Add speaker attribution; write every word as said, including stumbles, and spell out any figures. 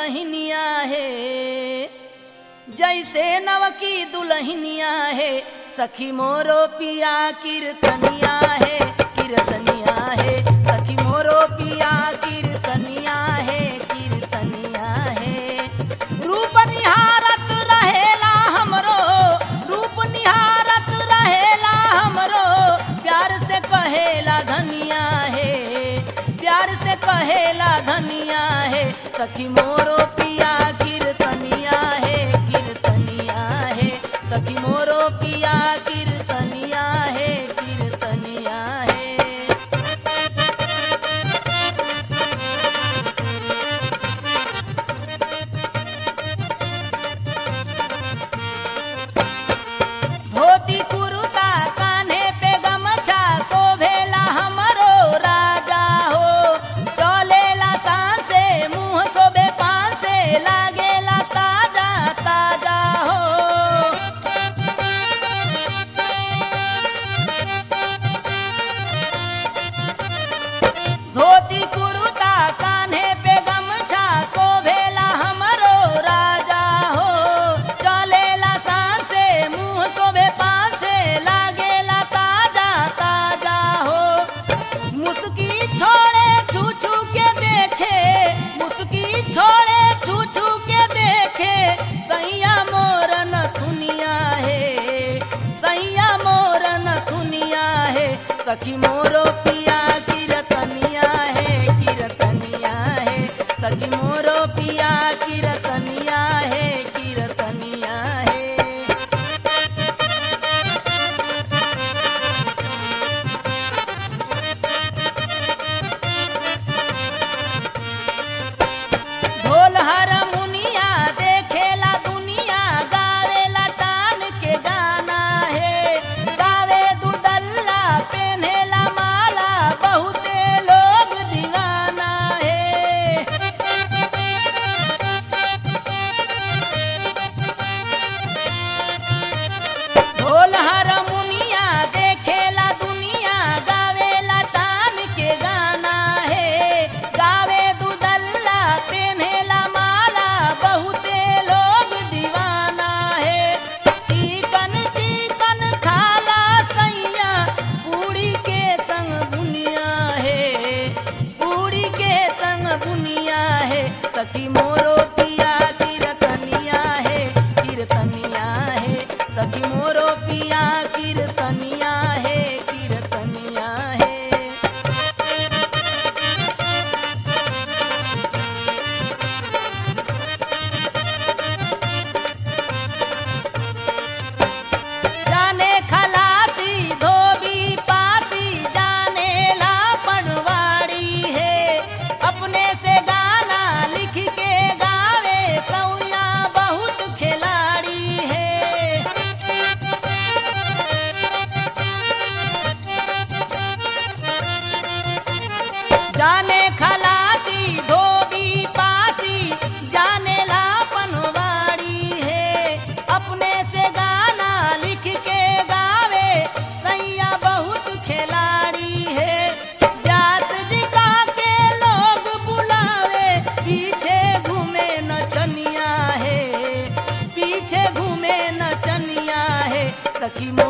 Speaker 1: दुल्हनिया है, जैसे नव की दुल्हनिया है। सखी मोरो पिया कीर्तनिया है, कीर्तनिया है। सखी मोरो पिया कीर्तनिया है, कीर्तनिया है। रूप निहारत रहेला हमरो, रूप निहारत रहेला हमरो। प्यार से कहेला धनिया है, प्यार से कहेला धनिया है। सखी मोरो पिया कीर्तनिया है, कीर्तनिया है। सखी मोरो पिया कीर्तनिया है, कीर्तनिया है। धोती कुर्ता कान्हे पे गमछा शोभेला हमरो राजा हो। चलेला शान से मुँह शोभे पान से लागेला ताजा ताजा हो। धोती कुर्ता कान्हे पे गमछा शोभेला हमरो राजा हो। चलेला शान से मुँह शोभे पान से लागेला ताजा ताजा हो। मुस्की छोड़े छू छू के देखे, मुस्की छोड़े छू छू के देखे। सैया मोर नथुनिया है, सैया मोर नथुनिया है। सखी मोरो पिया कीर्तनिया है, कीर्तनिया है। सखी मोरो पिया कीर्तनिया है, कीर्तनिया है। ढोल हारमोनिया देखेला दुनिया, गावेला टान के गाना है। गावे दुदल्ला पहनेला माला, बहुते लोग दीवाना है। ढोल हारमोनिया देखेला दुनिया, गावेला टान के गाना है। गावे दुदल्ला पहनेला माला, बहुते लोग दीवाना है। चिकन चिकन खाला सैया, पूड़ी के संग बुनिया है, पूड़ी के संग बुनिया है। सखी मोरो पिया कीर्तनिया है, कीर्तनिया है। सखी मोरो पिया कीर्तनिया है, कीर्तनिया है। जाने खलासी धोबी पासी, जाने ला पनवाड़ी है। अपने से गाना लिख के गावे, सौया बहुत खिलाड़ी है। जाने खलासी धोबी पासी, जाने ला पनवाड़ी है। अपने से गाना लिख के गावे, सैया बहुत खिलाड़ी है। व्यास जी का के लोग बुलावे, पीछे घूमे नचनिया है, पीछे घूमे नचनिया है। सखी